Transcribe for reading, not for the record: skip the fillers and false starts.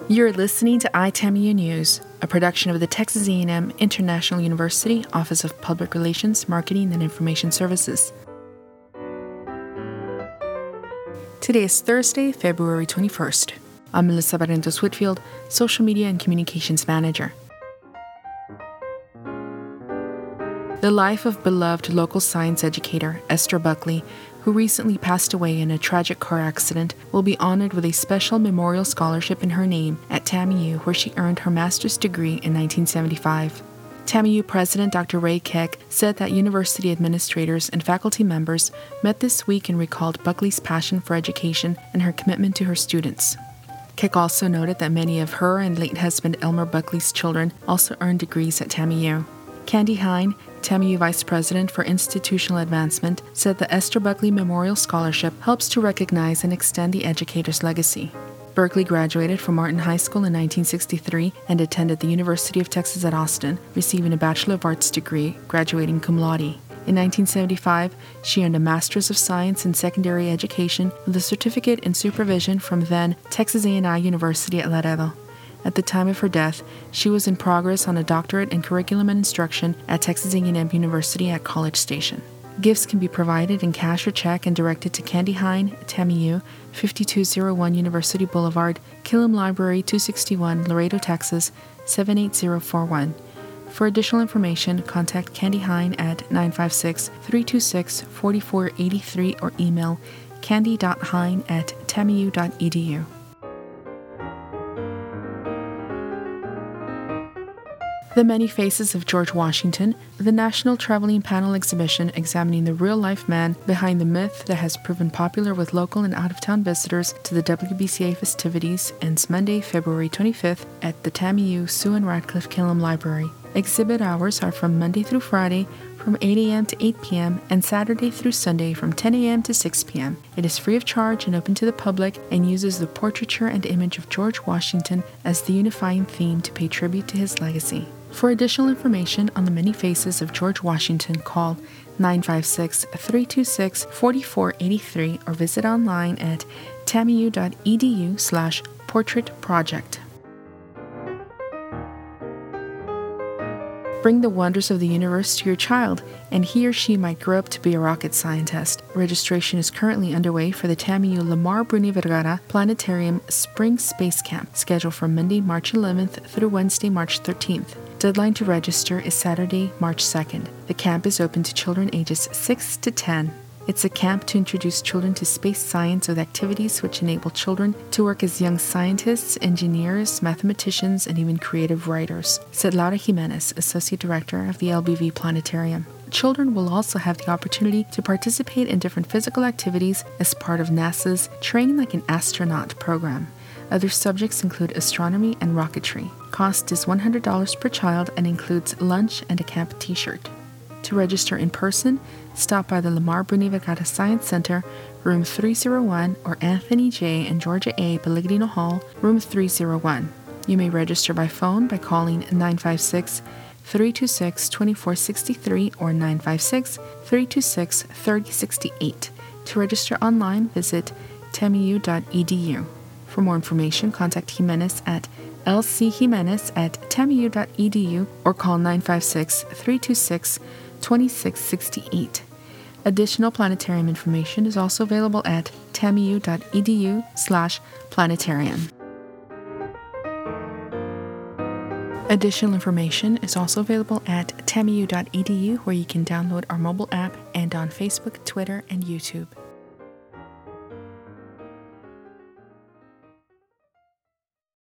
You're listening to iTAMU News, a production of the Texas A&M International University Office of Public Relations, Marketing, and Information Services. Today is Thursday, February 21st. I'm Melissa Barrientos Whitfield, Social Media and Communications Manager. The life of beloved local science educator Esther Buckley, who recently passed away in a tragic car accident, will be honored with a special memorial scholarship in her name at TAMU, where she earned her master's degree in 1975. TAMU President Dr. Ray Keck said that university administrators and faculty members met this week and recalled Buckley's passion for education and her commitment to her students. Keck also noted that many of her and late husband Elmer Buckley's children also earned degrees at TAMU. Candy Hine, TAMU Vice President for Institutional Advancement, said the Esther Buckley Memorial Scholarship helps to recognize and extend the educator's legacy. Buckley graduated from Martin High School in 1963 and attended the University of Texas at Austin, receiving a Bachelor of Arts degree, graduating cum laude. In 1975, she earned a Master's of Science in Secondary Education with a certificate in supervision from then Texas A&I University at Laredo. At the time of her death, she was in progress on a doctorate in curriculum and instruction at Texas A&M University at College Station. Gifts can be provided in cash or check and directed to Candy Hine, TAMU, 5201 University Boulevard, Killam Library 261, Laredo, Texas, 78041. For additional information, contact Candy Hine at 956-326-4483 or email candy.hine@tamu.edu. The Many Faces of George Washington, the National Traveling Panel exhibition examining the real-life man behind the myth that has proven popular with local and out-of-town visitors to the WBCA festivities, ends Monday, February 25th at the TAMU Sue and Radcliffe Killam Library. Exhibit hours are from Monday through Friday from 8 a.m. to 8 p.m. and Saturday through Sunday from 10 a.m. to 6 p.m. It is free of charge and open to the public and uses the portraiture and image of George Washington as the unifying theme to pay tribute to his legacy. For additional information on the many faces of George Washington, call 956-326-4483 or visit online at tamu.edu/portraitproject. Bring the wonders of the universe to your child, and he or she might grow up to be a rocket scientist. Registration is currently underway for the TAMU Lamar Bruni Vergara Planetarium Spring Space Camp, scheduled for Monday, March 11th through Wednesday, March 13th. Deadline to register is Saturday, March 2nd. The camp is open to children ages 6 to 10. It's a camp to introduce children to space science with activities which enable children to work as young scientists, engineers, mathematicians, and even creative writers, said Laura Jimenez, Associate Director of the LBV Planetarium. Children will also have the opportunity to participate in different physical activities as part of NASA's Train Like an Astronaut program. Other subjects include astronomy and rocketry. Cost is $100 per child and includes lunch and a camp t-shirt. To register in person, stop by the Lamar Bruni Vergara Science Center, room 301, or Anthony J. and Georgia A. Pellegrino Hall, room 301. You may register by phone by calling 956-326-2463 or 956-326-3068. To register online, visit tamu.edu. For more information, contact Jimenez at lcjimenez@tamu.edu or call 956-326-2668. Additional planetarium information is also available at tamu.edu/planetarium. Additional information is also available at tamu.edu, where you can download our mobile app, and on Facebook, Twitter, and YouTube.